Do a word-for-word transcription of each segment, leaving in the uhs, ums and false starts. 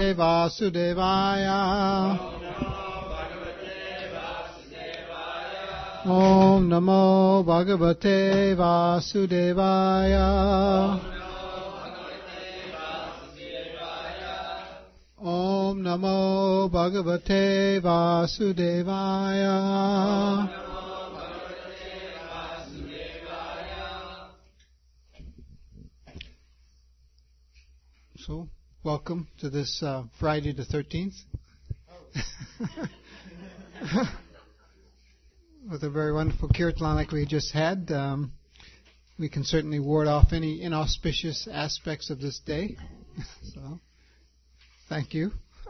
Vasudevaya. Om Namo Bhagavate Vasudevaya. Om Namo Bhagavate Vasudevaya. So, welcome to this uh, Friday the thirteenth. With a very wonderful kirtan like we just had. Um, we can certainly ward off any inauspicious aspects of this day. So, thank you.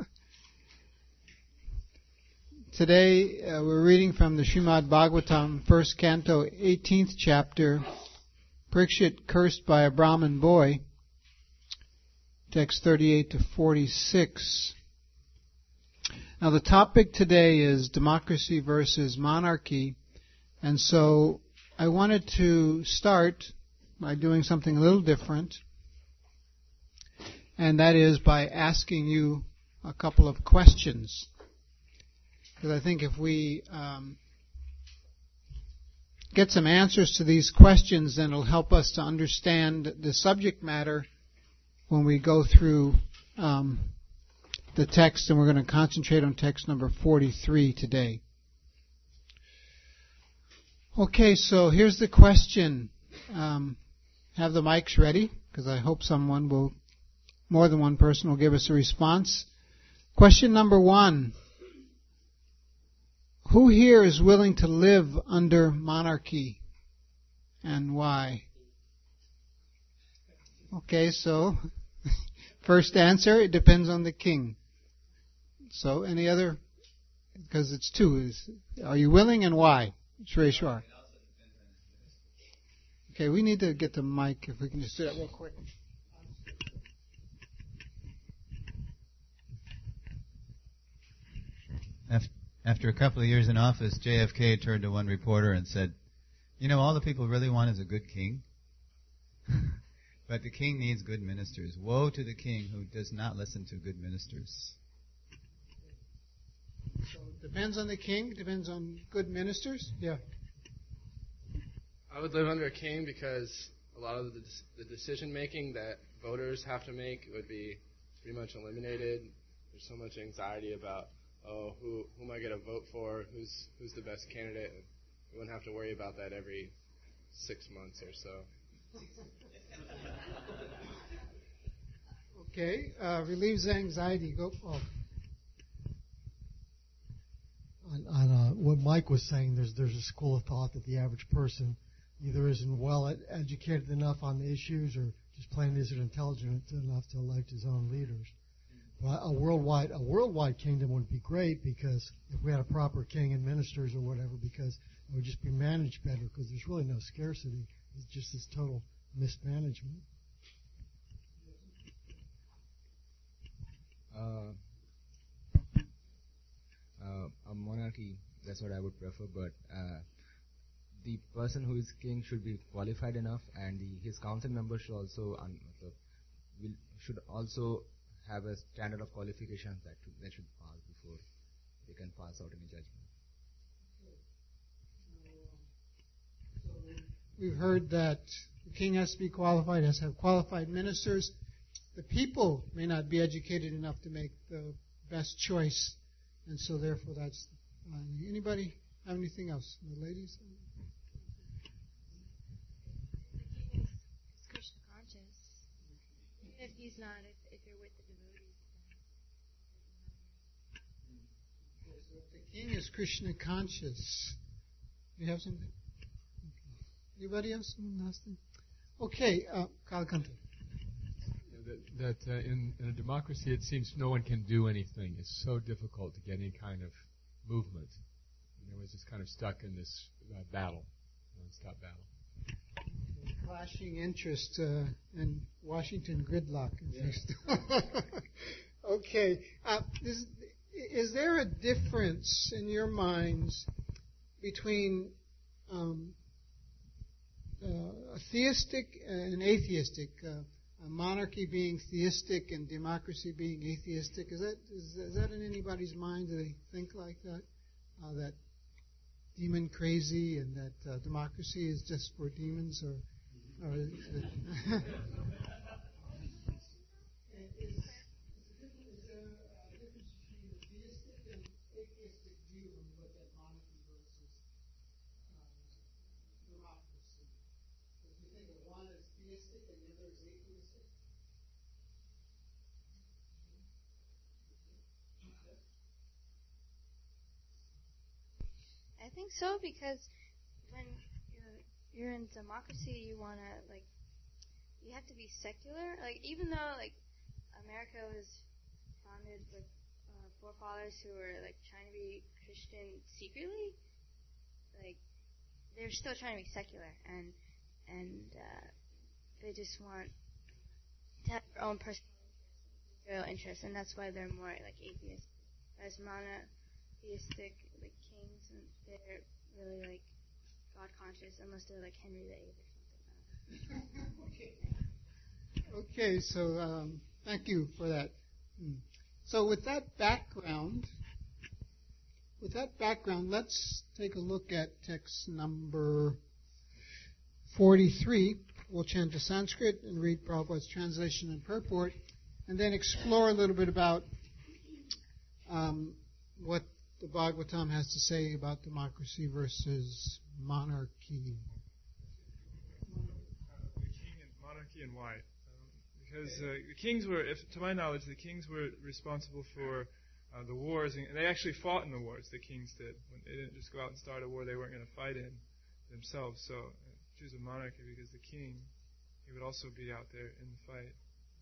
Today uh, we're reading from the Srimad Bhagavatam, first canto, eighteenth chapter, Parikshit cursed by a Brahmin boy, text thirty-eight to forty-six. Now the topic today is democracy versus monarchy, and so I wanted to start by doing something a little different, and that is by asking you a couple of questions. Because I think if we um, get some answers to these questions, then it'll help us to understand the subject matter when we go through um, the text, and we're going to concentrate on text number forty-three today. Okay, so here's the question. Um, have the mics ready, because I hope someone will, more than one person will give us a response. Question number one. Who here is willing to live under monarchy, and why? Okay, so first answer, it depends on the king. So any other, because it's two, is, are you willing and why? Shreshwar. Okay, we need to get the mic, if we can just do that real quick. After a couple of years in office, J F K turned to one reporter and said, you know, all the people really want is a good king. But the king needs good ministers. Woe to the king who does not listen to good ministers. So it depends on the king, depends on good ministers. Yeah. I would live under a king because a lot of the, the decision making that voters have to make would be pretty much eliminated. There's so much anxiety about, oh, who who am I going to vote for? Who's who's the best candidate? We wouldn't have to worry about that every six months or so. Okay, uh, relieves anxiety. Go. Oh. On, on uh, what Mike was saying, there's there's a school of thought that the average person either isn't well ed- educated enough on the issues, or just plain isn't intelligent enough to elect his own leaders. But a worldwide a worldwide kingdom would be great, because if we had a proper king and ministers or whatever, because it would just be managed better, because there's really no scarcity. It's just this total mismanagement. Uh, uh, a monarchy, that's what I would prefer, but uh, the person who is king should be qualified enough, and the, his council members should also um, will, should also have a standard of qualifications that should, that should pass before they can pass out any judgment. We've heard that the king has to be qualified, has to have qualified ministers. The people may not be educated enough to make the best choice, and so therefore that's... Uh, anybody have anything else? The ladies? The king is Krishna conscious. Even if he's not, if, if you're with the devotees, then So if the king is Krishna conscious, you have something? Anybody else? Nothing? Okay, uh, Kalakanta. That, that uh, in, in a democracy, it seems no one can do anything. It's so difficult to get any kind of movement. And everyone's just kind of stuck in this uh, battle, non-stop battle. Clashing interest uh, and Washington gridlock. Yeah. Okay. Uh, is, is there a difference in your minds between um, uh, a theistic and atheistic uh, a monarchy being theistic and democracy being atheistic. Is that is, is that in anybody's mind? Do they think like that? Uh, that demon crazy and that uh, democracy is just for demons, or, or is it I think so, because when you're, you're in democracy, you want to, like, you have to be secular. Like, even though, like, America was founded with uh, forefathers who were, like, trying to be Christian secretly, like, they're still trying to be secular, and and uh, they just want to have their own personal real interests, and that's why they're more, like, atheist. As monotheistic, like, kings, and they're really, like, God conscious, unless they're like Henry the Eighth or something. Okay, so um, thank you for that. So with that background, with that background, let's take a look at text number forty-three. We'll change to Sanskrit and read Prabhupada's translation and purport, and then explore a little bit about um, what the Bhagavatam has to say about democracy versus monarchy. Uh, the king and monarchy, and why? Um, because uh, the kings were, if, to my knowledge, the kings were responsible for uh, the wars, and they actually fought in the wars. The kings did. When they didn't just go out and start a war they weren't going to fight in themselves. So uh, choose a monarchy because the king, he would also be out there in the fight.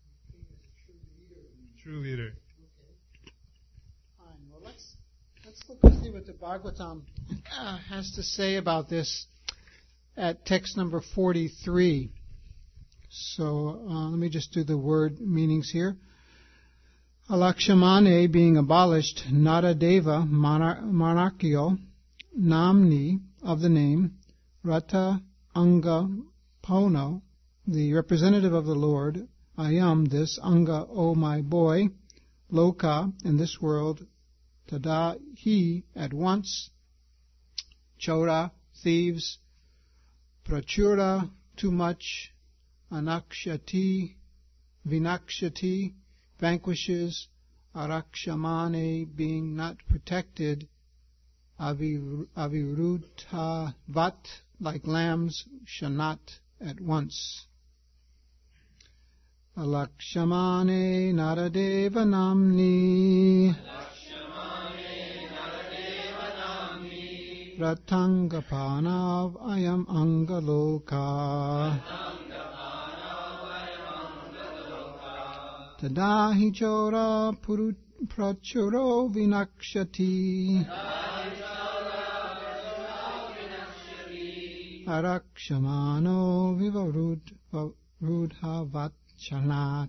True leader. Okay. Fine. Well, let's let's look and see what the Bhagavatam uh, has to say about this at text number forty-three. So uh, let me just do the word meanings here. Alakshamane being abolished, Nara Deva monar- monarchio, Namni of the name, Rata Anga Pono, the representative of the Lord, I am this, Anga, O my boy, Loka, in this world, Tada, he, at once, Chora, thieves, Prachura, too much, Anakshati, Vinakshati, vanquishes, Arakshamane, being not protected, Avir, Avirudha Vat, like lambs, Shanat, at once. Alakshamane Naradeva Namni Ratangapanav Ayam Angaloka Tadahi Chora Prachuro Vinakshati Arakshamano Vivarudha Shanat.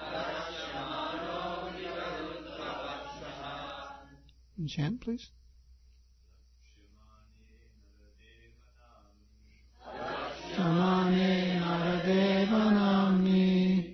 Chant, please. Shamane Naradeva Namni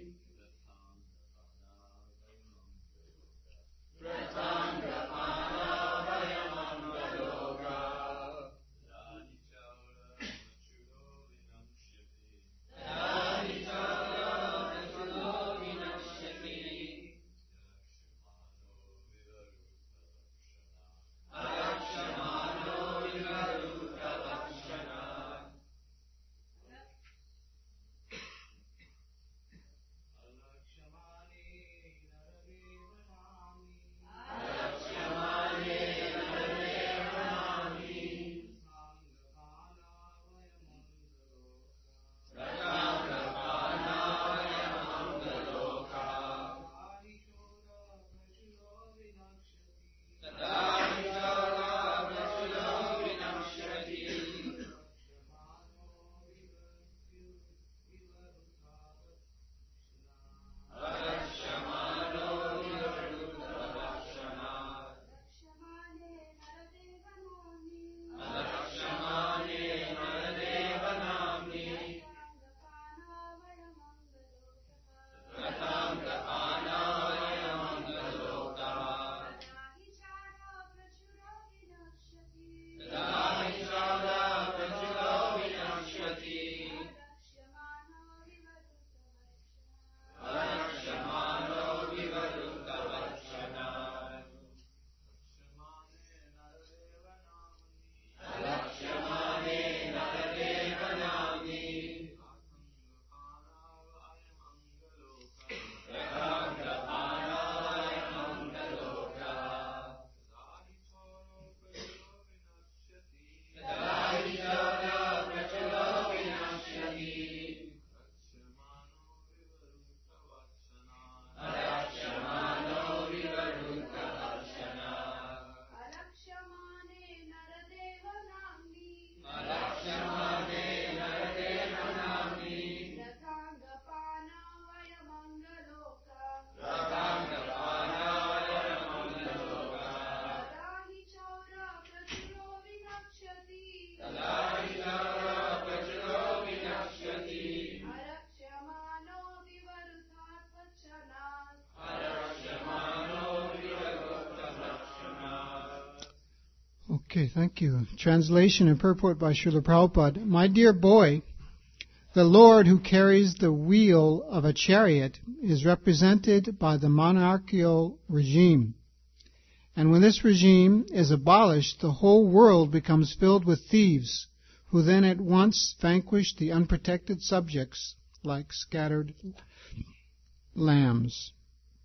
Okay, thank you. Translation and purport by Srila Prabhupada. My dear boy, the Lord who carries the wheel of a chariot is represented by the monarchical regime. And when this regime is abolished, the whole world becomes filled with thieves, who then at once vanquish the unprotected subjects like scattered lambs.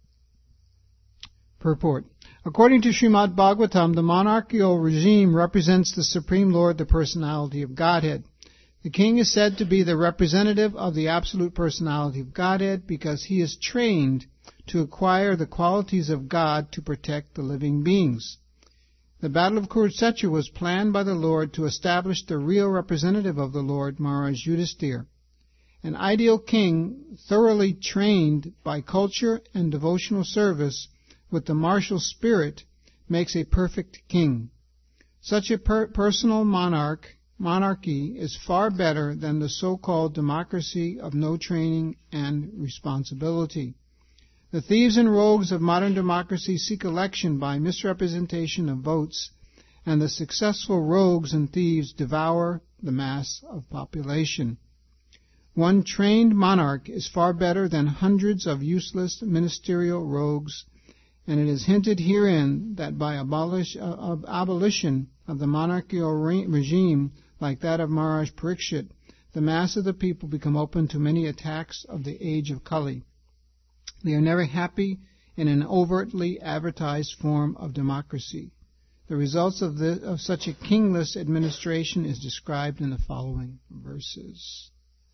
Purport. According to Srimad Bhagavatam, the monarchical regime represents the Supreme Lord, the personality of Godhead. The king is said to be the representative of the absolute personality of Godhead because he is trained to acquire the qualities of God to protect the living beings. The Battle of Kurukshetra was planned by the Lord to establish the real representative of the Lord, Maharaj Yudhisthira. An ideal king, thoroughly trained by culture and devotional service with the martial spirit, makes a perfect king. Such a per- personal monarch monarchy is far better than the so-called democracy of no training and responsibility. The thieves and rogues of modern democracy seek election by misrepresentation of votes, and the successful rogues and thieves devour the mass of population. One trained monarch is far better than hundreds of useless ministerial rogues, and it is hinted herein that by abolish, uh, of abolition of the monarchical re- regime like that of Maharaj Parikshit, the mass of the people become open to many attacks of the age of Kali. They are never happy in an overtly advertised form of democracy. The results of, the, of such a kingless administration is described in the following verses.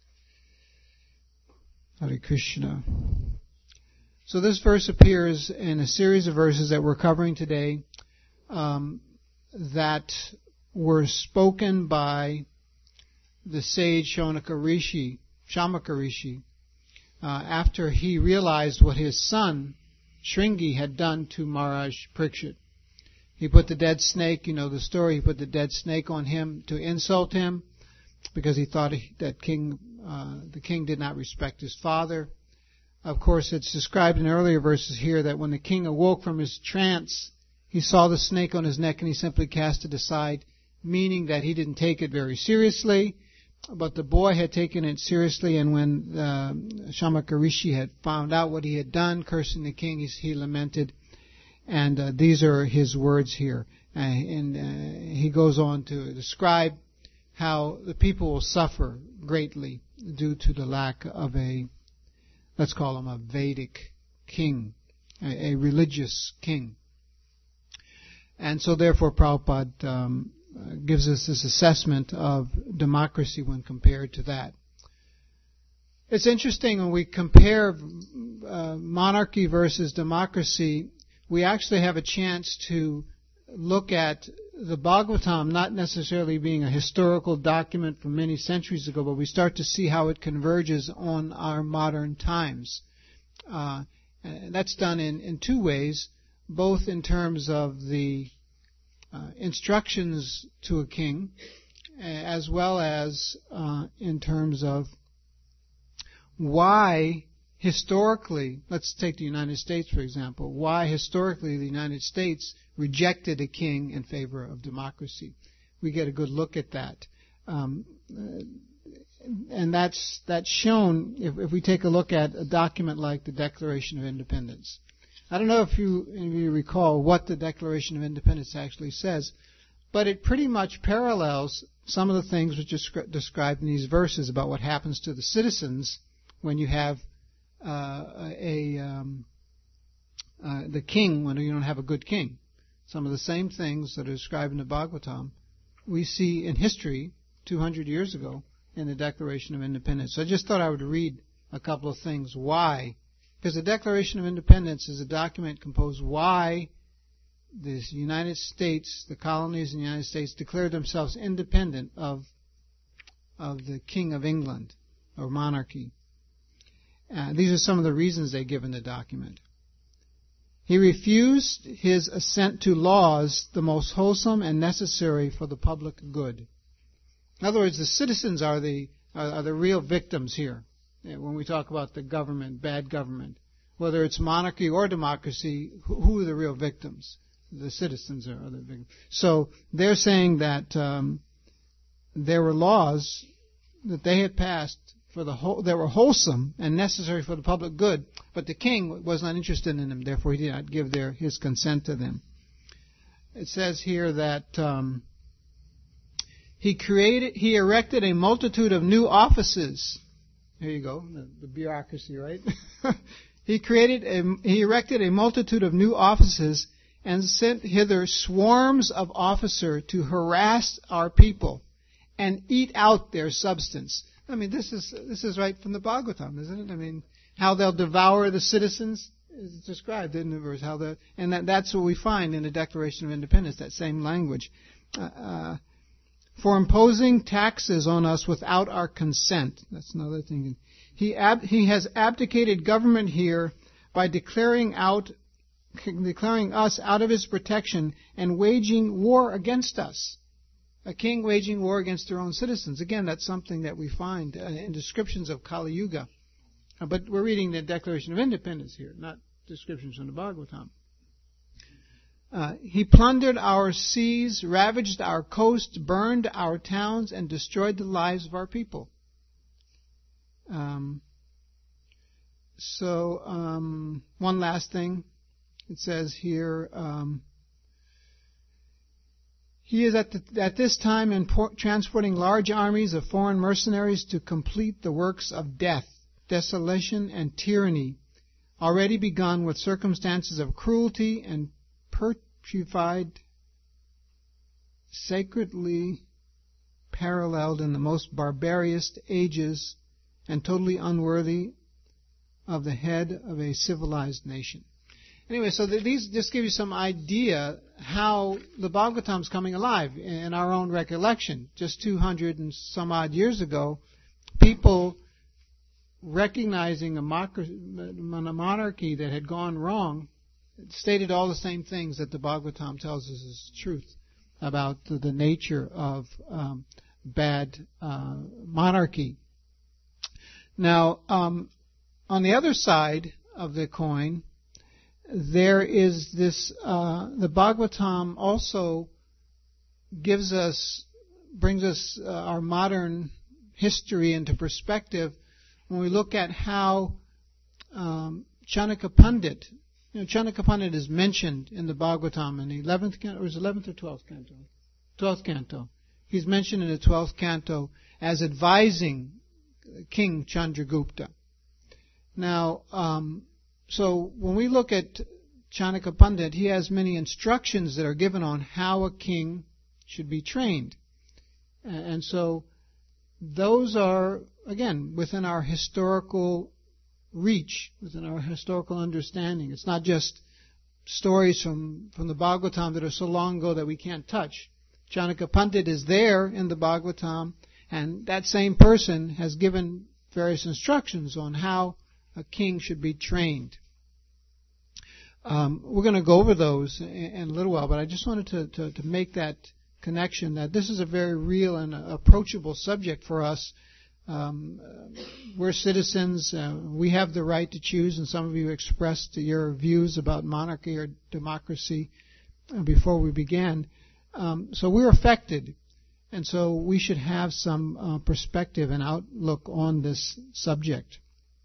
Hare Krishna. So this verse appears in a series of verses that we're covering today um, that were spoken by the sage Shaunaka Rishi, Shamaka Rishi, uh, after he realized what his son Shringi had done to Maharaj Parikshit. He put the dead snake, you know the story, he put the dead snake on him to insult him because he thought that king, uh, the king did not respect his father. Of course, it's described in earlier verses here that when the king awoke from his trance, he saw the snake on his neck and he simply cast it aside, meaning that he didn't take it very seriously, but the boy had taken it seriously, and when uh, Shamaka Rishi had found out what he had done, cursing the king, he, he lamented, and uh, these are his words here. Uh, and uh, he goes on to describe how the people will suffer greatly due to the lack of a, let's call him a Vedic king, a, a religious king. And so therefore Prabhupada um, Uh, gives us this assessment of democracy when compared to that. It's interesting when we compare uh, monarchy versus democracy, we actually have a chance to look at the Bhagavatam not necessarily being a historical document from many centuries ago, but we start to see how it converges on our modern times. Uh, and that's done in, in two ways, both in terms of the Uh, instructions to a king, as well as uh, in terms of why historically, let's take the United States for example, why historically the United States rejected a king in favor of democracy. We get a good look at that. Um, uh, and that's that's shown if, if we take a look at a document like the Declaration of Independence. I don't know if you, if you recall what the Declaration of Independence actually says, but it pretty much parallels some of the things which are described in these verses about what happens to the citizens when you have uh, a um, uh, the king, when you don't have a good king. Some of the same things that are described in the Bhagavatam we see in history two hundred years ago in the Declaration of Independence. So I just thought I would read a couple of things. Why? Because the Declaration of Independence is a document composed why the United States, the colonies in the United States, declared themselves independent of of the King of England, or monarchy. Uh, these are some of the reasons they give in the document. He refused his assent to laws the most wholesome and necessary for the public good. In other words, the citizens are the are, are the real victims here. When we talk about the government, bad government, whether it's monarchy or democracy, who, who are the real victims? the citizens are the victims. So they're saying that um, there were laws that they had passed for the whole, that were wholesome and necessary for the public good, but the king was not interested in them. Therefore, he did not give their his consent to them. It says here that um, he created, he erected a multitude of new offices. Here you go, the, the bureaucracy, right? He created, a, he erected a multitude of new offices and sent hither swarms of officers to harass our people and eat out their substance. I mean, this is this is right from the Bhagavatam, isn't it? I mean, how they'll devour the citizens is described in the verse. How the and that, that's what we find in the Declaration of Independence, that same language. Uh, uh, for imposing taxes on us without our consent. That's another thing. He ab- he has abdicated government here by declaring out, declaring us out of his protection and waging war against us. A king waging war against their own citizens. Again, that's something that we find uh, in descriptions of Kali Yuga. Uh, but we're reading the Declaration of Independence here, not descriptions from the Bhagavatam. Uh, he plundered our seas, ravaged our coast, burned our towns, and destroyed the lives of our people. Um, so, um, one last thing. It says here, um, he is at, the, at this time import, transporting large armies of foreign mercenaries to complete the works of death, desolation, and tyranny, already begun with circumstances of cruelty and petrified, sacredly paralleled in the most barbarous ages and totally unworthy of the head of a civilized nation. Anyway, so these just give you some idea how the Bhagavatam is coming alive in our own recollection. Just two hundred and some odd years ago, people recognizing a monarchy that had gone wrong stated all the same things that the Bhagavatam tells us is truth about the, the nature of um, bad uh, monarchy. Now, um, on the other side of the coin, there is this, uh, the Bhagavatam also gives us, brings us uh, our modern history into perspective when we look at how um, Chanaka Pandit, you know, Chanaka Pandit is mentioned in the Bhagavatam in the eleventh canto, or is it eleventh or twelfth canto? twelfth canto. He's mentioned in the twelfth canto as advising King Chandragupta. Now, um, so when we look at Chanaka Pandit, he has many instructions that are given on how a king should be trained. And so those are, again, within our historical reach, within our historical understanding. It's not just stories from, from the Bhagavatam that are so long ago that we can't touch. Chanaka Pandit is there in the Bhagavatam, and that same person has given various instructions on how a king should be trained. Um, we're going to go over those in, in a little while, but I just wanted to, to, to make that connection that this is a very real and approachable subject for us. Um, we're citizens. Uh, we have the right to choose, and some of you expressed your views about monarchy or democracy before we began. Um, so we're affected, and so we should have some uh, perspective and outlook on this subject.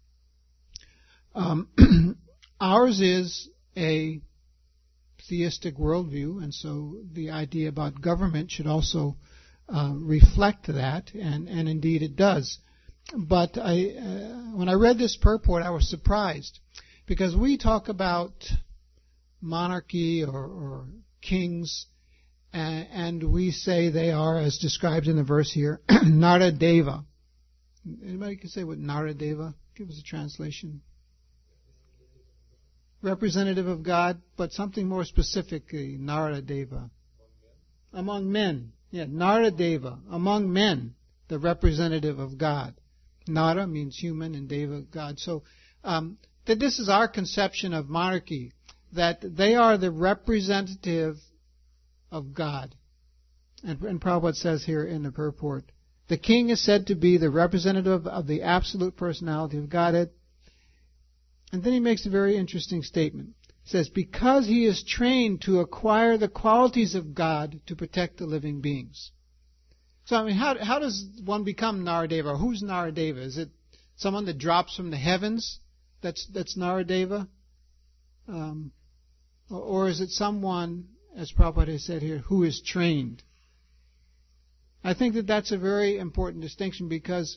Um, ours is a theistic worldview, and so the idea about government should also uh, reflect that, and, and indeed it does. But I, uh, when I read this purport, I was surprised, because we talk about monarchy or, or kings, and, and we say they are, as described in the verse here, Naradeva. Anybody can say what Naradeva? Give us a translation. Representative of God, but something more specifically, Naradeva. Among men. Yeah, Naradeva. Among men, the representative of God. Nara means human and Deva, God. So um, that this is our conception of monarchy, that they are the representative of God. And, and Prabhupada says here in the purport, the king is said to be the representative of the absolute personality of Godhead. And then he makes a very interesting statement. It says, because he is trained to acquire the qualities of God to protect the living beings. So, I mean, how how does one become Naradeva? Who's Naradeva? Is it someone that drops from the heavens that's that's Naradeva? Um, or, or is it someone, as Prabhupada has said here, who is trained? I think that that's a very important distinction because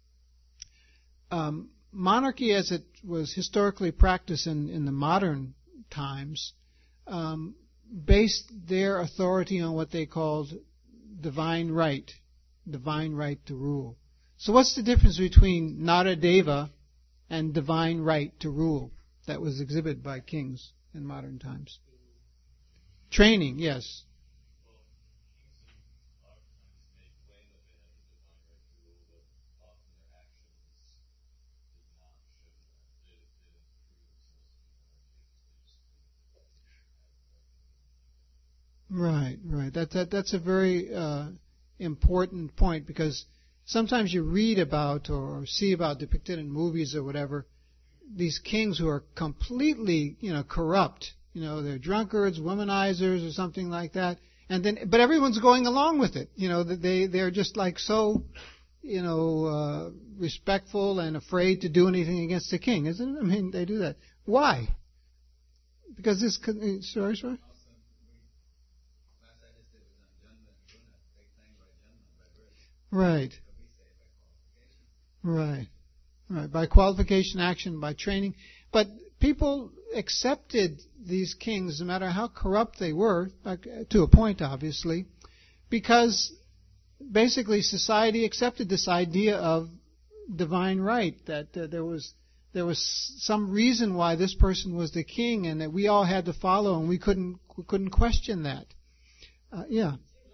um, monarchy, as it was historically practiced in, in the modern times, um, based their authority on what they called divine right, divine right to rule. So what's the difference between Naradeva and divine right to rule that was exhibited by kings in modern times? Training, yes. Right, right. That, that that's a very uh, important point because sometimes you read about or see about depicted in movies or whatever these kings who are completely, you know, corrupt. You know, they're drunkards, womanizers, or something like that. And then, but everyone's going along with it. You know, they they're just like so, you know, uh, respectful and afraid to do anything against the king, isn't it? I mean, they do that. Why? Because this. Sorry, sorry. Right. Right. Right. By qualification, action, by training. But people accepted these kings, no matter how corrupt they were, to a point, obviously, because basically society accepted this idea of divine right, that uh, there was there was some reason why this person was the king, and that we all had to follow, and we couldn't we couldn't question that. Uh, yeah.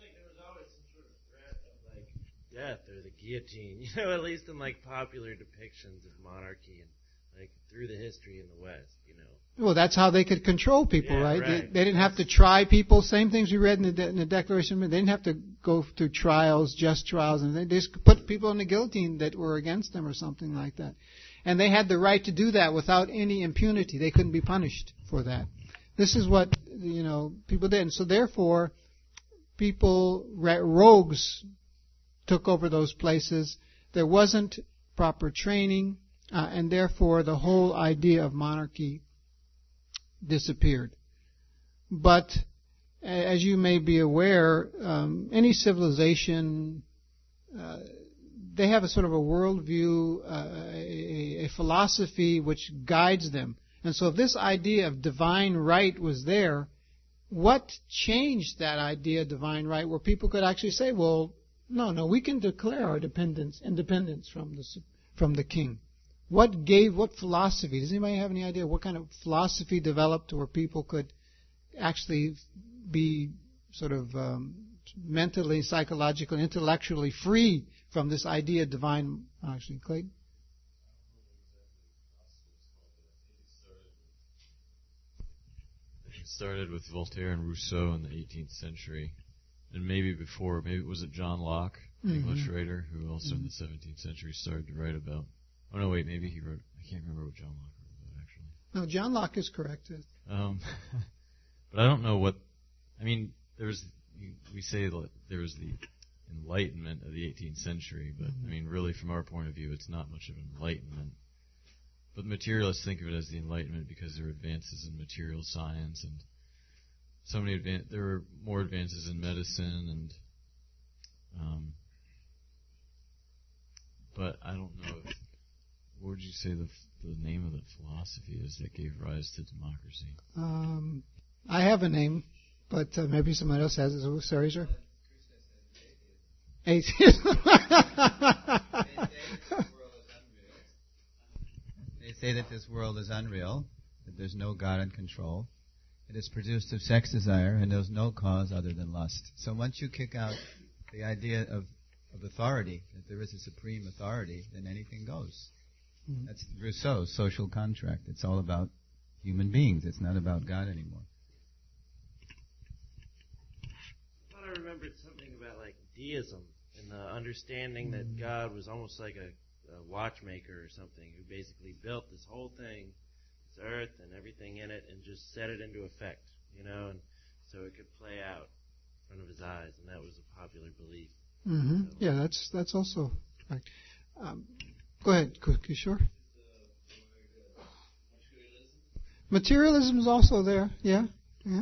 Death or the guillotine, you know, at least in like popular depictions of monarchy and like through the history in the West, you know. Well, that's how they could control people, yeah, right? right? They, they didn't have to try people. Same things we read in the, De- in the Declaration. They didn't have to go through trials, just trials, and they just put people in the guillotine that were against them or something like that. And they had the right to do that without any impunity. They couldn't be punished for that. This is what, you know, people did. And so therefore, people, rogues, took over those places. There wasn't proper training, uh, and therefore the whole idea of monarchy disappeared. But as you may be aware, um, any civilization, uh, they have a sort of a worldview, uh, a, a philosophy which guides them. And so if this idea of divine right was there, what changed that idea of divine right where people could actually say, well, No, no, we can declare our dependence, independence from the from the king. What gave, what philosophy? Does anybody have any idea what kind of philosophy developed where people could actually be sort of um, mentally, psychologically, intellectually free from this idea of divine? Actually, Clayton? It started with Voltaire and Rousseau in the eighteenth century. And maybe before, maybe it was it John Locke, the mm-hmm. English writer, who also mm-hmm. in the seventeenth century started to write about. Oh no, wait, maybe he wrote. I can't remember what John Locke wrote about actually. No, John Locke is correct. Um, but I don't know what. I mean, there's we say that there was the Enlightenment of the eighteenth century, but mm-hmm. I mean, really, from our point of view, it's not much of an enlightenment. But materialists think of it as the Enlightenment because there are advances in material science and. So many advan- there were more advances in medicine, and um, but I don't know. If, what would you say the the name of the philosophy is that gave rise to democracy? Um, I have a name, but uh, maybe someone else has it. Sorry, sir. Atheist. They say that this world is unreal, that there's no God in control. It is produced of sex desire, and there's no cause other than lust. So once you kick out the idea of, of authority, that there is a supreme authority, then anything goes. Mm-hmm. That's Rousseau's social contract. It's all about human beings. It's not about God anymore. I thought I remembered something about like deism and the understanding mm-hmm. that God was almost like a, a watchmaker or something who basically built this whole thing this earth and everything in it and just set it into effect, you know, and so it could play out in front of his eyes, and that was a popular belief. Mm-hmm. So, yeah, that's that's also right. Um, go ahead, Kishore. Materialism is also there. Yeah, yeah.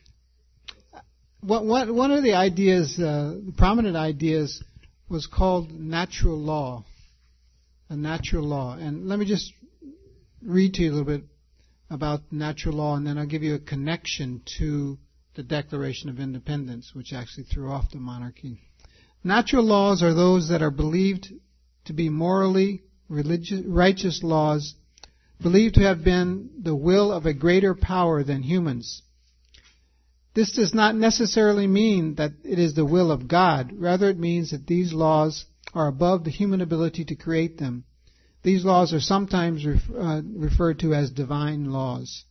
What, what, one of the ideas, uh, the prominent ideas, was called natural law. A natural law. And let me just read to you a little bit about natural law, and then I'll give you a connection to the Declaration of Independence, which actually threw off the monarchy. Natural laws are those that are believed to be morally religious, righteous laws, believed to have been the will of a greater power than humans. This does not necessarily mean that it is the will of God. Rather, it means that these laws are above the human ability to create them. These laws are sometimes ref, uh, referred to as divine laws.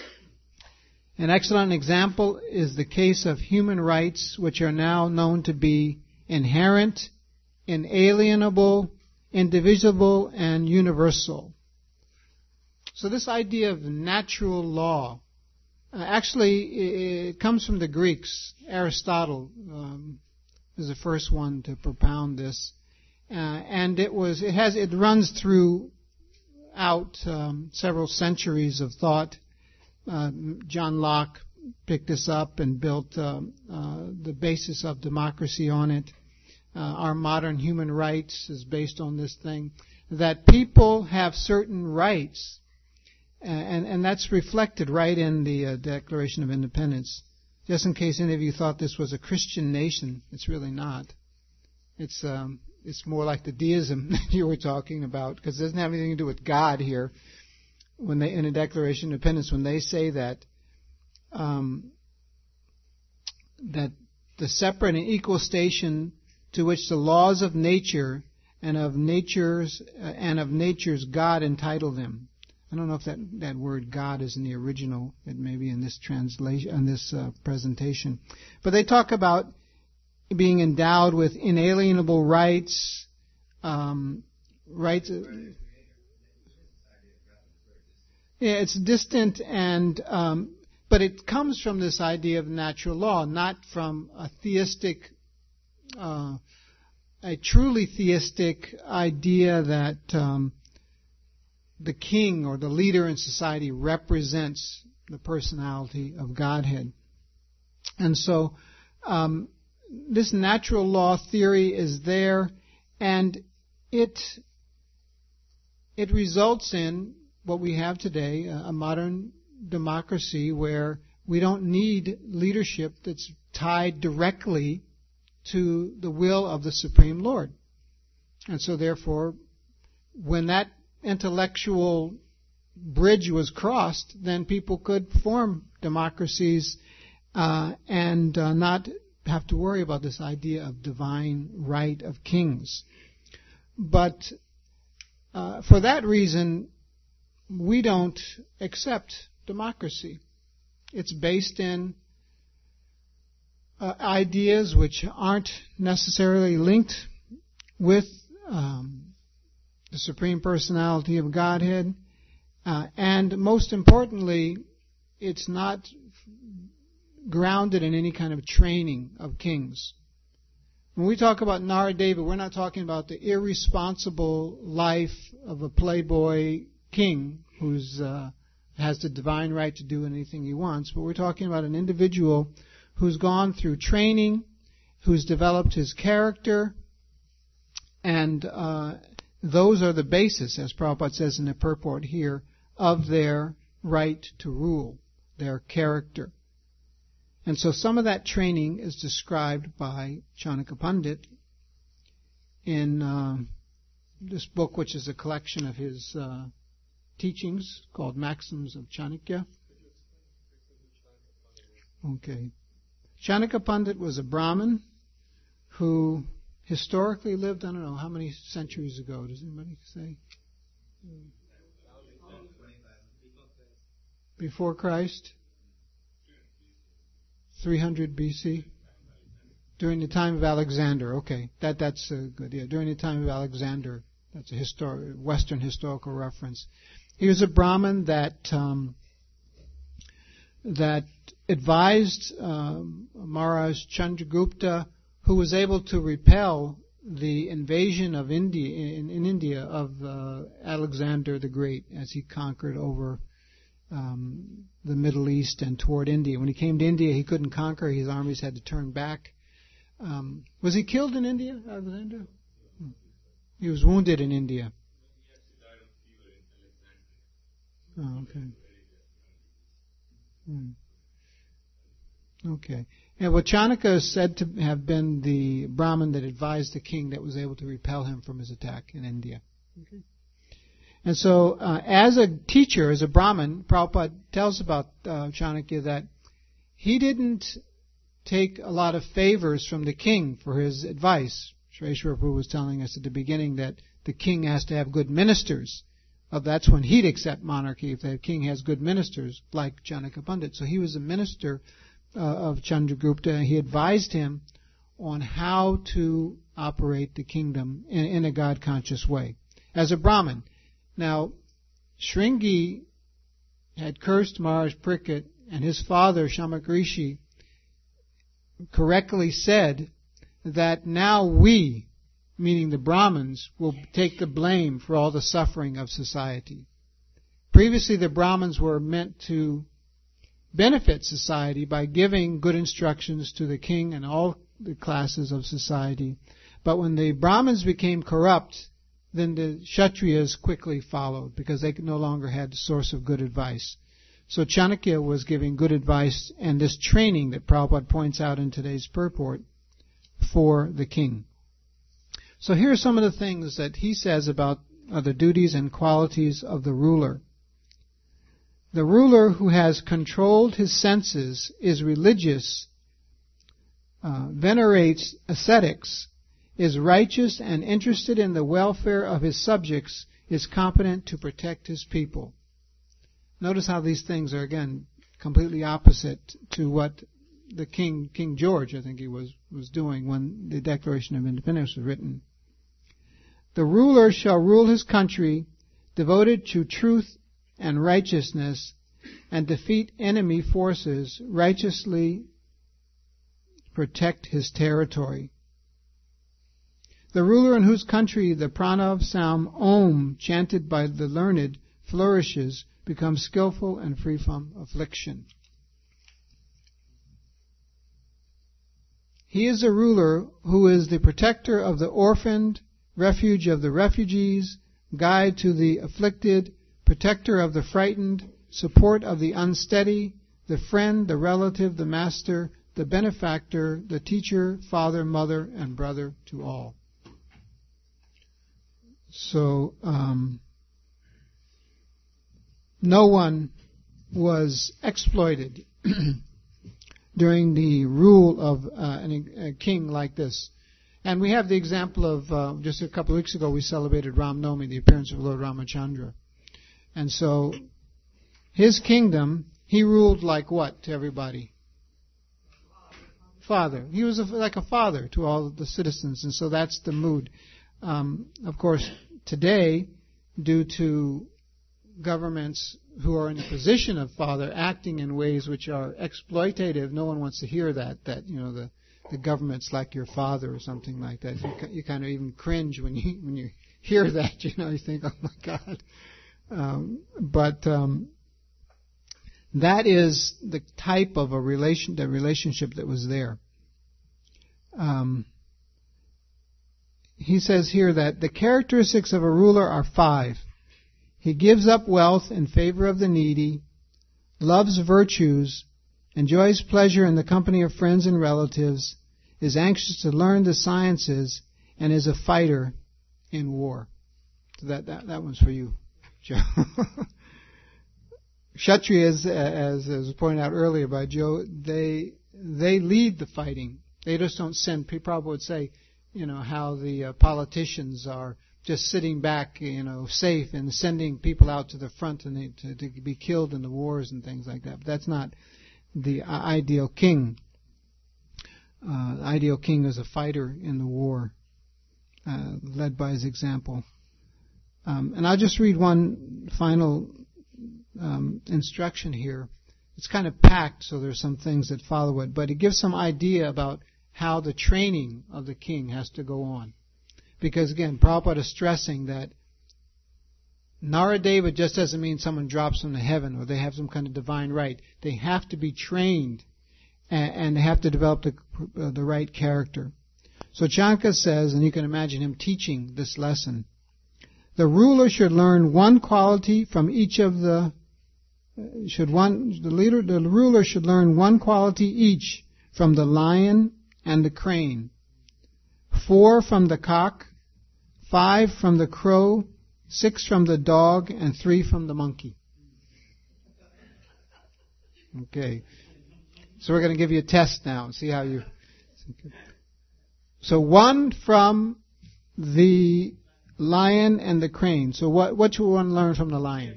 An excellent example is the case of human rights, which are now known to be inherent, inalienable, indivisible, and universal. So this idea of natural law, uh, actually it comes from the Greeks. Aristotle um, was the first one to propound this. Uh, and it was, it has, it runs throughout um, several centuries of thought. Uh, John Locke picked this up and built uh, uh, the basis of democracy on it. Uh, our modern human rights is based on this thing, that people have certain rights, and, and that's reflected right in the uh, Declaration of Independence. Just in case any of you thought this was a Christian nation, it's really not. It's um, it's more like the deism that you were talking about, because it doesn't have anything to do with God here. When they, in the Declaration of Independence, when they say that um, that the separate and equal station to which the laws of nature and of nature's uh, and of nature's God entitle them. I don't know if that, that word God is in the original. It may be in this translation, in this uh, presentation. But they talk about being endowed with inalienable rights, um, rights. Yeah, it's distant, and um, but it comes from this idea of natural law, not from a theistic, uh, a truly theistic idea that um, the king or the leader in society represents the personality of Godhead. And so um, this natural law theory is there, and it it results in what we have today, a modern democracy where we don't need leadership that's tied directly to the will of the Supreme Lord. And so therefore, when that intellectual bridge was crossed, then people could form democracies uh, and uh, not have to worry about this idea of divine right of kings. But uh, for that reason, we don't accept democracy. It's based in uh, ideas which aren't necessarily linked with um, the Supreme Personality of Godhead. Uh, and most importantly, it's not grounded in any kind of training of kings. When we talk about Nara David, we're not talking about the irresponsible life of a playboy king who's uh, has the divine right to do anything he wants, but we're talking about an individual who's gone through training, who's developed his character, and uh, those are the basis, as Prabhupada says in the purport here, of their right to rule, their character. And so some of that training is described by Chanakya Pandit in uh, this book, which is a collection of his uh, teachings called Maxims of Chanakya. Okay. Chanakya Pandit was a Brahmin who historically lived, I don't know, how many centuries ago? Does anybody say? Before Christ? three hundred B C? During the time of Alexander. Okay, that that's a good idea. During the time of Alexander. That's a histor- Western historical reference. He was a Brahmin that um, that advised um, Maharaj Chandragupta, who was able to repel the invasion of India in, in India of uh, Alexander the Great as he conquered over um, the Middle East and toward India. When he came to India, he couldn't conquer; his armies had to turn back. Um, was he killed in India, Alexander? He was wounded in India. Oh, okay. Hmm. Okay. And well, Chanakya is said to have been the Brahmin that advised the king that was able to repel him from his attack in India. Okay. And so, uh, as a teacher, as a Brahmin, Prabhupada tells about uh, Chanakya that he didn't take a lot of favors from the king for his advice. Shreshwar Prabhu was telling us at the beginning that the king has to have good ministers. Uh, that's when he'd accept monarchy, if the king has good ministers, like Chanakya Pandit. So he was a minister uh, of Chandragupta. He advised him on how to operate the kingdom in, in a God-conscious way, as a Brahmin. Now, Shringi had cursed Maharaj Parikshit, and his father, Shamak Rishi, correctly said that now we, meaning the Brahmins, will take the blame for all the suffering of society. Previously, the Brahmins were meant to benefit society by giving good instructions to the king and all the classes of society. But when the Brahmins became corrupt, then the Kshatriyas quickly followed because they no longer had the source of good advice. So Chanakya was giving good advice and this training that Prabhupada points out in today's purport for the king. So here are some of the things that he says about uh, the duties and qualities of the ruler. The ruler who has controlled his senses is religious, uh, venerates ascetics, is righteous and interested in the welfare of his subjects, is competent to protect his people. Notice how these things are, again, completely opposite to what the King, King George, I think he was, was doing when the Declaration of Independence was written. The ruler shall rule his country, devoted to truth and righteousness, and defeat enemy forces, righteously protect his territory. The ruler in whose country the pranav psalm Om, chanted by the learned, flourishes, becomes skillful and free from affliction. He is a ruler who is the protector of the orphaned, refuge of the refugees, guide to the afflicted, protector of the frightened, support of the unsteady, the friend, the relative, the master, the benefactor, the teacher, father, mother, and brother to all. So, um, no one was exploited during the rule of uh, an, a king like this. And we have the example of, uh, just a couple of weeks ago, we celebrated Ram Navami, the appearance of Lord Ramachandra. And so, his kingdom, he ruled like what to everybody? Father. He was a, like a father to all the citizens, and so that's the mood. Um, of course, today, due to governments who are in the position of father acting in ways which are exploitative, no one wants to hear that, that, you know, the, the government's like your father or something like that. You, you kind of even cringe when you, when you hear that, you know, you think, oh my God. Um, but, um, that is the type of a relation, the relationship that was there. Um, he says here that the characteristics of a ruler are five. He gives up wealth in favor of the needy, loves virtues, enjoys pleasure in the company of friends and relatives, is anxious to learn the sciences, and is a fighter in war. So that, that, that one's for you, Joe. Kshatriyas, as, as was pointed out earlier by Joe, they they lead the fighting. They just don't send. People would say, you know, how the uh, politicians are just sitting back, you know, safe and sending people out to the front and they, to, to be killed in the wars and things like that. But that's not the uh, ideal king. Uh, the ideal king is a fighter in the war, uh, led by his example. Um, and I'll just read one final um, instruction here. It's kind of packed, so there's some things that follow it, but it gives some idea about how the training of the king has to go on. Because again, Prabhupada is stressing that Naradeva just doesn't mean someone drops from the heaven or they have some kind of divine right. They have to be trained and, and they have to develop the, uh, the right character. So Chanka says, and you can imagine him teaching this lesson, the ruler should learn one quality from each of the should one the leader the ruler should learn one quality each from the lion and the crane, four from the cock, five from the crow, six from the dog, and three from the monkey. Okay. So we're going to give you a test now and see how you... So one from the lion and the crane. So what, what should one learn from the lion?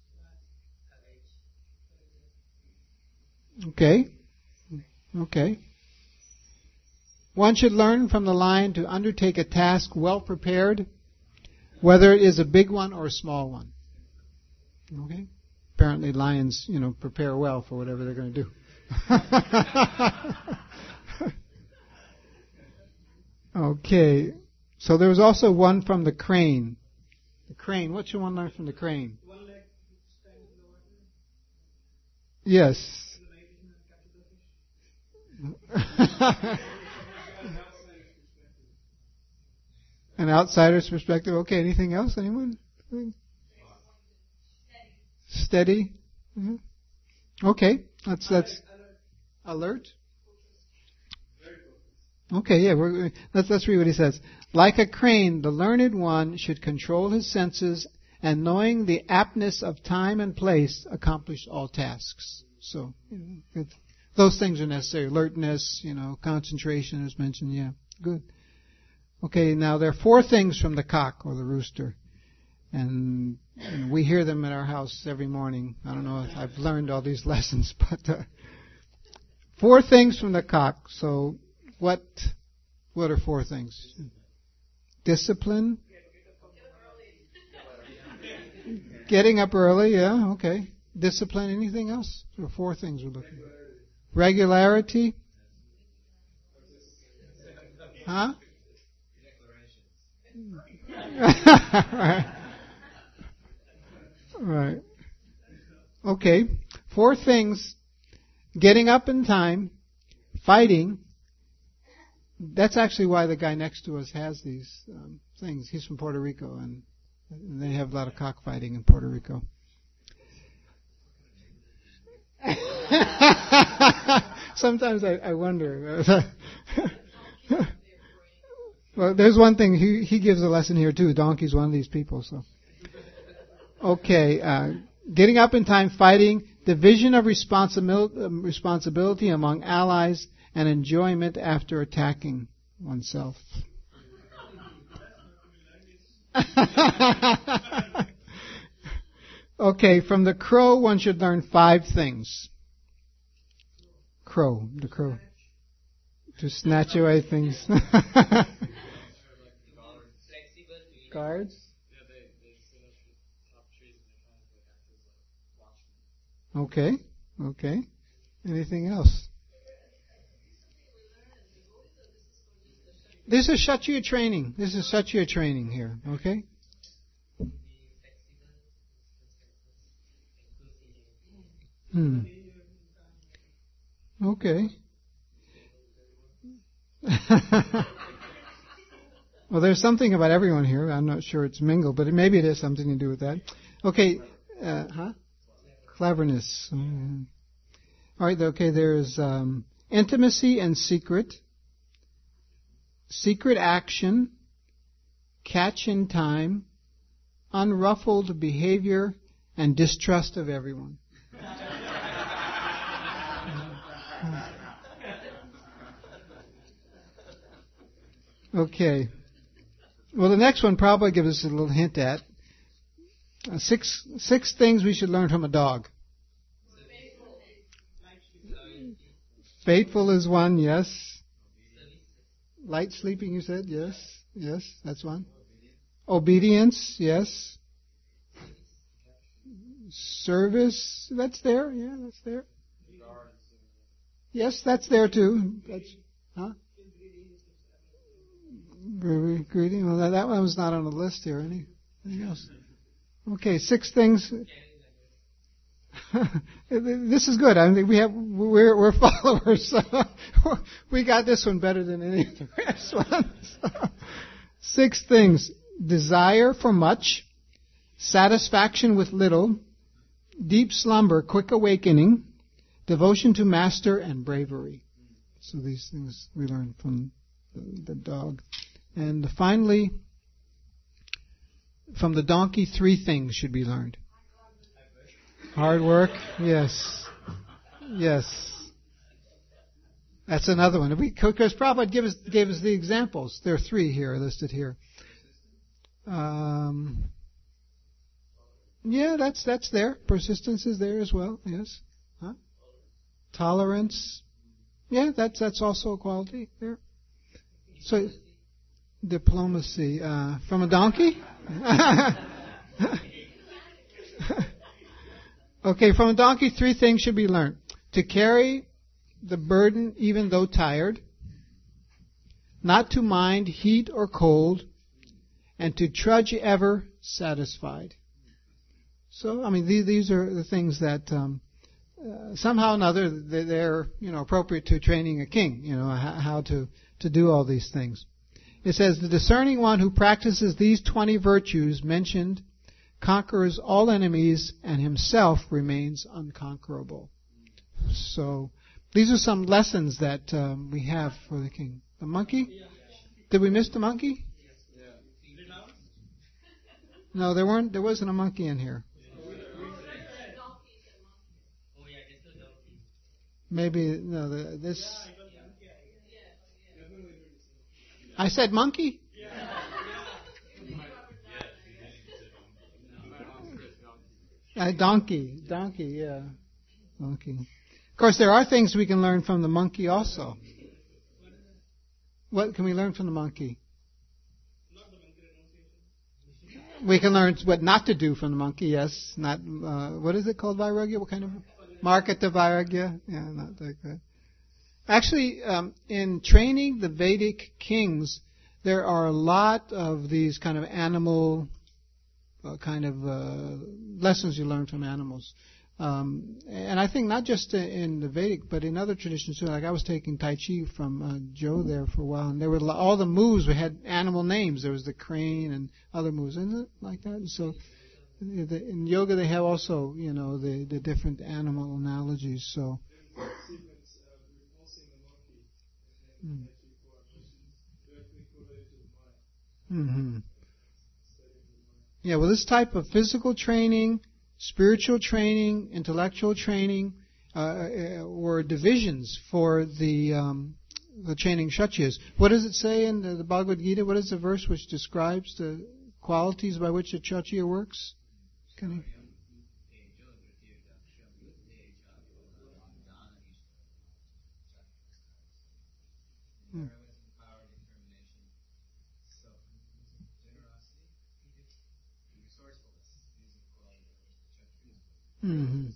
Okay. Okay. One should learn from the lion to undertake a task well prepared, whether it is a big one or a small one. Okay? Apparently lions, you know, prepare well for whatever they're going to do. Okay. So there was also one from the crane. The crane. What should one learn from the crane? Yes. An outsider's perspective. Okay, anything else? Anyone? Steady. Mm-hmm. Okay, that's that's alert. Okay, yeah, we're, let's let's read what he says. Like a crane, the learned one should control his senses, and knowing the aptness of time and place, accomplish all tasks. So, you know, it, those things are necessary. Alertness, you know, concentration is mentioned. Yeah, good. Okay, now there are four things from the cock or the rooster, and, and we hear them at our house every morning. I don't know if I've learned all these lessons, but uh, four things from the cock. So, what what are four things? Discipline. Getting up early, yeah, okay. Discipline, anything else? There are four things we're looking at. Regularity. Huh? Right. Right. Okay. Four things. Getting up in time. Fighting. That's actually why the guy next to us has these um, things. He's from Puerto Rico, and, and they have a lot of cockfighting in Puerto Rico. Sometimes I, I wonder. Well, there's one thing. He he gives a lesson here too. Donkey's one of these people. So, okay, uh, getting up in time, fighting, division of responsibility, um, responsibility among allies, and enjoyment after attacking oneself. Okay, from the crow, one should learn five things. Crow, the crow. To snatch away things. Guards? Okay, okay. Anything else? This is Kshatriya training. This is Kshatriya training here, okay? Hmm. Okay. Well, there's something about everyone here. I'm not sure it's mingled, but it, maybe it has something to do with that. Okay. Uh, huh? Cleverness. Mm. All right. Okay. There's um, intimacy and secret. Secret action. Catch in time. Unruffled behavior. And distrust of everyone. Okay. Well, the next one probably gives us a little hint at uh, six six things we should learn from a dog. Faithful is one, yes. Light sleeping, you said, yes, yes, that's one. Obedience, yes. Service, that's there, yeah, that's there. Yes, that's there too. That's, huh? Greeting. Well, that, that one was not on the list here. Any, anything else? Okay, six things. This is good. I think we have we're we're followers. So we got this one better than any of the rest ones. Six things: desire for much, satisfaction with little, deep slumber, quick awakening, devotion to master, and bravery. So these things we learn from the, the dog. And finally, from the donkey, three things should be learned. Hard work, yes. Yes. That's another one. Because Prabhupada gave us, gave us the examples. There are three here listed here. Um, yeah, that's that's there. Persistence is there as well. Yes. Huh? Tolerance. Yeah, that's that's also a quality there. So, diplomacy uh, from a donkey. Okay, from a donkey, three things should be learned: to carry the burden even though tired, not to mind heat or cold, and to trudge ever satisfied. So, I mean, these, these are the things that um, uh, somehow or another they're, you know, appropriate to training a king. You know, how, how to to do all these things. It says the discerning one who practices these twenty virtues mentioned conquers all enemies and himself remains unconquerable. So these are some lessons that um, we have for the king. The monkey? Did we miss the monkey? No, there weren't. There wasn't a monkey in here. Maybe no. The, this. I said monkey. Uh, donkey, donkey, yeah, donkey. Of course, there are things we can learn from the monkey also. What can we learn from the monkey? We can learn what not to do from the monkey. Yes, not uh, what is it called? Vairagya? What kind of market to Vairagya? Yeah, not like that. Actually, um, in training the Vedic kings, there are a lot of these kind of animal. Uh, kind of uh, lessons you learn from animals. Um, and I think not just in the Vedic, but in other traditions too. Like I was taking Tai Chi from uh, Joe there for a while, and there were all the moves had animal names. There was the crane and other moves, isn't it like that? And so in yoga they have also, you know, the, the different animal analogies. So. Mm. Mm-hmm. Yeah, well, this type of physical training, spiritual training, intellectual training, uh, were divisions for the um, the training Kshatriyas. What does it say in the, the Bhagavad Gita? What is the verse which describes the qualities by which a Kshatriya works? Can you? Hmm. Mm-hmm.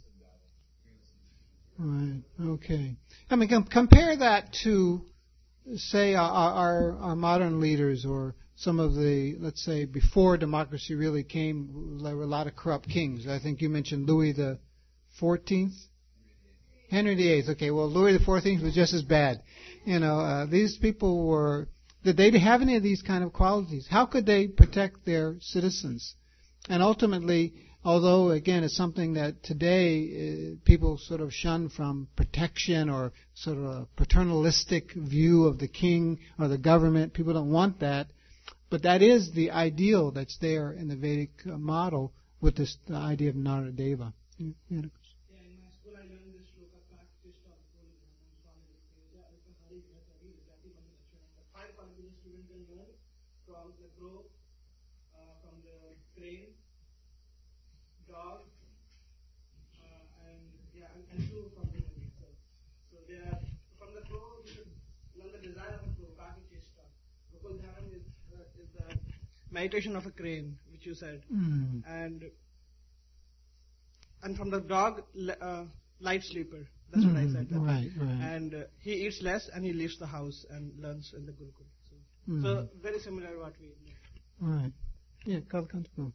Right. Okay. I mean, com- compare that to, say, our, our, our modern leaders, or some of the, let's say, before democracy really came. There were a lot of corrupt kings. I think you mentioned Louis the Fourteenth, Henry the Eighth. Okay. Well, Louis the Fourteenth was just as bad. You know, uh, these people were. Did they have any of these kind of qualities? How could they protect their citizens? And ultimately, although, again, it's something that today uh, people sort of shun from protection or sort of a paternalistic view of the king or the government. People don't want that. But that is the ideal that's there in the Vedic uh, model with this the idea of Naradeva. You, you know. Yeah, in my school I learned this shloka practiced on the five qualities student can learn from the crow, uh, from the crane, dog, uh, and yeah, and, and two from the movie. So, so they are from the crow. You should learn the desire of the crow. Kaki chesta. Gokul Dharam is uh, is the meditation of a crane, which you said, Mm. and and from the dog, uh, light sleeper. That's what I said. Mm, right, right. And uh, he eats less and he leaves the house and learns in the Gurukul. So, Mm. so very similar what we do. Right. Yeah, Kalkant. In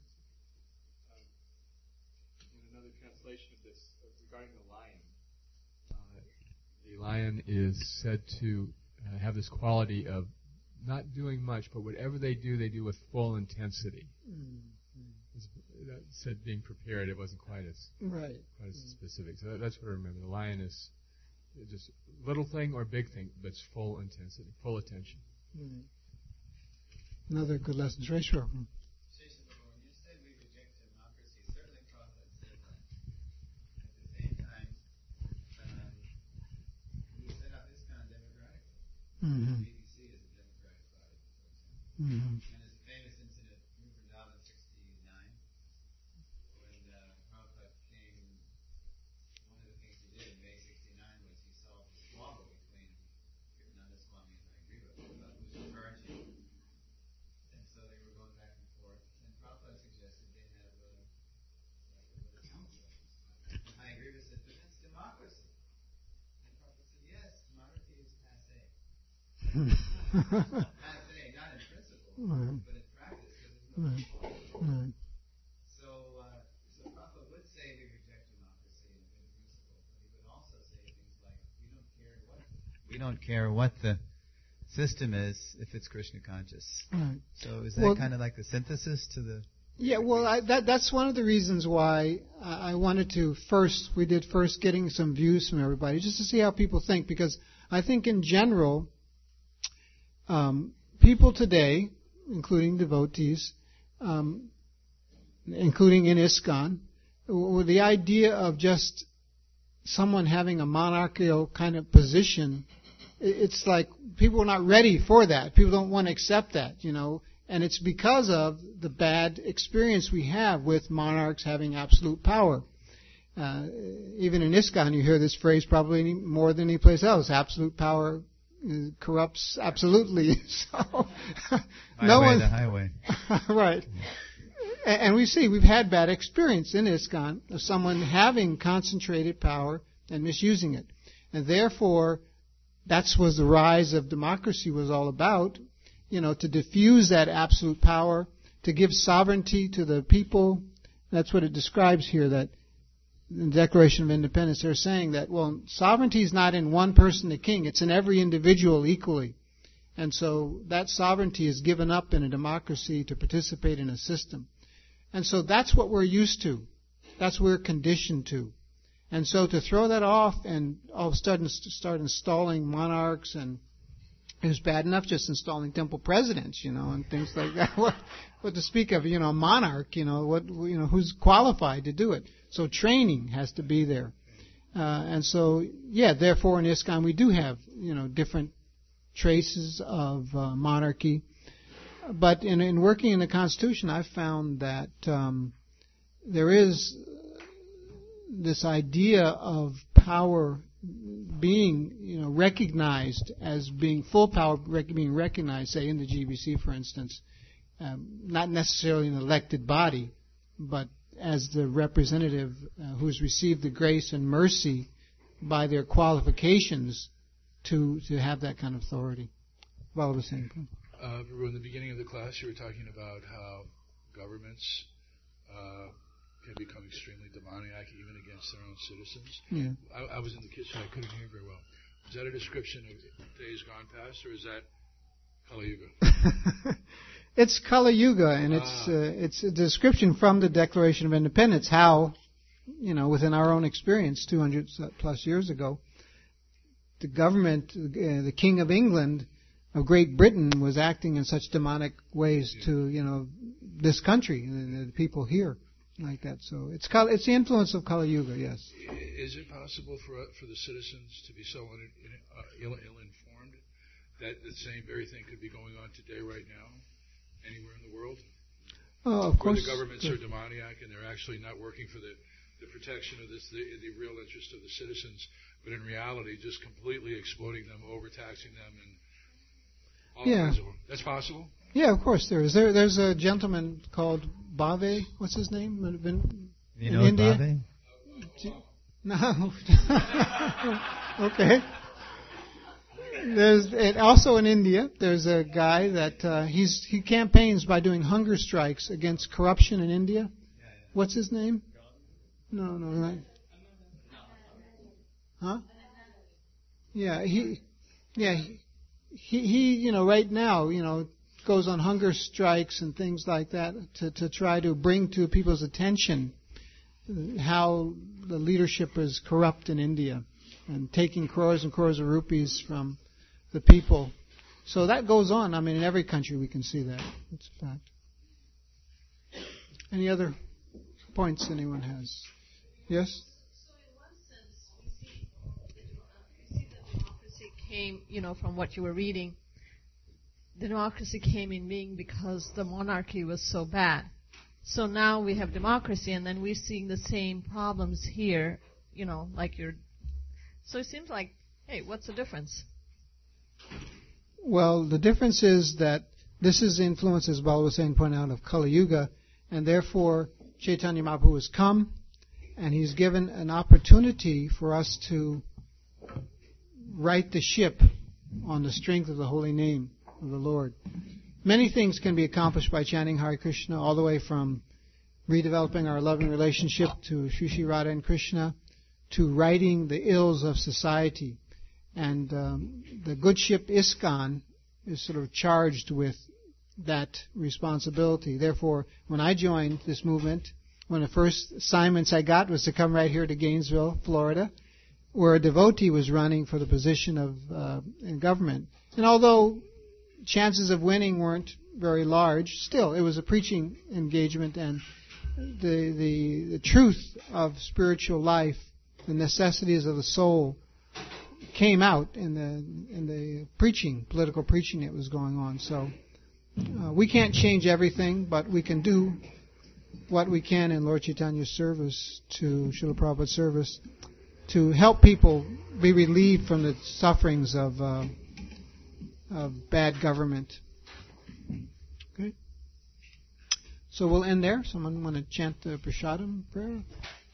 another translation of this, uh, regarding the lion, uh, the lion is said to uh, have this quality of not doing much, but whatever they do, they do with full intensity. Mm. It's, that said being prepared, it wasn't quite as Right. quite as specific. So that, that's what I remember. The lion is just little thing or big thing, but it's full intensity, full attention. Mm. Another good lesson. Shreshwar. When you say we reject democracy, certainly Prabhupada said that. At the same time, um, we set up ISKCON democratically. Mm-hmm. The B B C is a democratic body, for example. Mm-hmm. And there's a famous incident in Vrindavan sixty-nine, when uh, Prabhupada came, one of the things he did in May sixty-nine was he solved the squabble between Kirtananda Swami and Hayagriva about who's in charge here. And so they were going back and forth, and Prabhupada suggested they have a, like a council. And Hayagriva said, but that's democracy. And Prabhupada said, yes, monarchy is passe. Passe, not in principle, Right. but in practice, because there's no Right. people. Right. So, uh, so Prabhupada would say we reject democracy in, in principle, but he would also say things like, we don't care what we don't care what the system is if it's Krishna conscious. Right. So is that Well- kind of like the synthesis to the? Yeah, well, I, that that's one of the reasons why I, I wanted to first, we did first getting some views from everybody, just to see how people think, because I think in general, um, people today, including devotees, um, including in ISKCON, with the idea of just someone having a monarchical kind of position, it- it's like people are not ready for that. People don't want to accept that, you know. And it's because of the bad experience we have with monarchs having absolute power. Uh, even in ISKCON, you hear this phrase probably any, more than any place else. Absolute power uh, corrupts absolutely. So no Highway one, the highway. right. A- And we see we've had bad experience in ISKCON of someone having concentrated power and misusing it, and therefore that's what the rise of democracy was all about. You know, to diffuse that absolute power, to give sovereignty to the people. That's what it describes here, that in the Declaration of Independence, they're saying that, well, sovereignty is not in one person, the king, it's in every individual equally. And so that sovereignty is given up in a democracy to participate in a system. And so that's what we're used to. That's what we're conditioned to. And so to throw that off and all of a sudden start installing monarchs, and it was bad enough just installing temple presidents, you know, and things like that. What, what to speak of, you know, a monarch, you know, what, you know, who's qualified to do it? So training has to be there, uh, and so yeah. Therefore, in ISKCON, we do have, you know, different traces of uh, monarchy, but in, in working in the Constitution, I've found that um, there is this idea of power being, you know, recognized as being full power, rec- being recognized, say in the G B C, for instance, um, not necessarily an elected body, but as the representative uh, who's received the grace and mercy by their qualifications to to have that kind of authority. Well, the same. Uh, in the beginning of the class, you were talking about how governments uh, can become extremely demoniac even against their own citizens. Yeah. I, I was in the kitchen; I couldn't hear very well. Is that a description of days gone past, or is that Kali Yuga? It's Kali Yuga, and it's Ah. uh, it's a description from the Declaration of Independence. How, you know, within our own experience, two hundred plus years ago, the government, uh, the King of England, of Great Britain, was acting in such demonic ways Yeah. to, you know, this country and the people here, like that. So it's Kali, it's the influence of Kali Yuga, yes. I- Is it possible for uh, for the citizens to be so un, uh, ill, ill-informed that the same very thing could be going on today, right now, anywhere in the world? Oh, of Where course. the governments the- are demoniac and they're actually not working for the, the protection of this, the, the real interest of the citizens, but in reality just completely exploiting them, overtaxing them, and All Yeah. kinds of them. That's possible? Yeah, of course there is. There, there's a gentleman called Bave. What's his name? Been You in know India. Bave? No. Okay. There's and also in India. There's a guy that uh, he's he campaigns by doing hunger strikes against corruption in India. What's his name? No, no, right. Huh? Yeah, he, yeah, he, he, you know, right now, you know, goes on hunger strikes and things like that to to try to bring to people's attention how the leadership is corrupt in India and taking crores and crores of rupees from the people. So that goes on. I mean, in every country we can see that. It's a fact. Any other points anyone has? Yes? So in one sense, we see, we see that democracy came, you know, from what you were reading, the democracy came in being because the monarchy was so bad. So now we have democracy, and then we're seeing the same problems here, you know, like you're... So it seems like, hey, what's the difference? Well, the difference is that this is the influence, as Bala was saying, point out, of Kali Yuga, and therefore Chaitanya Mahaprabhu has come, and he's given an opportunity for us to right the ship on the strength of the holy name of the Lord. Many things can be accomplished by chanting Hare Krishna, all the way from redeveloping our loving relationship to Shri Shri Radha and Krishna, to righting the ills of society. And um, the good ship ISKCON is sort of charged with that responsibility. Therefore, when I joined this movement, one of the first assignments I got was to come right here to Gainesville, Florida, where a devotee was running for the position of uh, in government. And although chances of winning weren't very large, still it was a preaching engagement, and the the, the truth of spiritual life, the necessities of the soul, came out in the in the preaching, political preaching that was going on. So uh, we can't change everything, but we can do what we can in Lord Chaitanya's service, to Srila Prabhupada's service, to help people be relieved from the sufferings of uh, of bad government. Okay. So we'll end there. Someone want to chant the Prasadam prayer?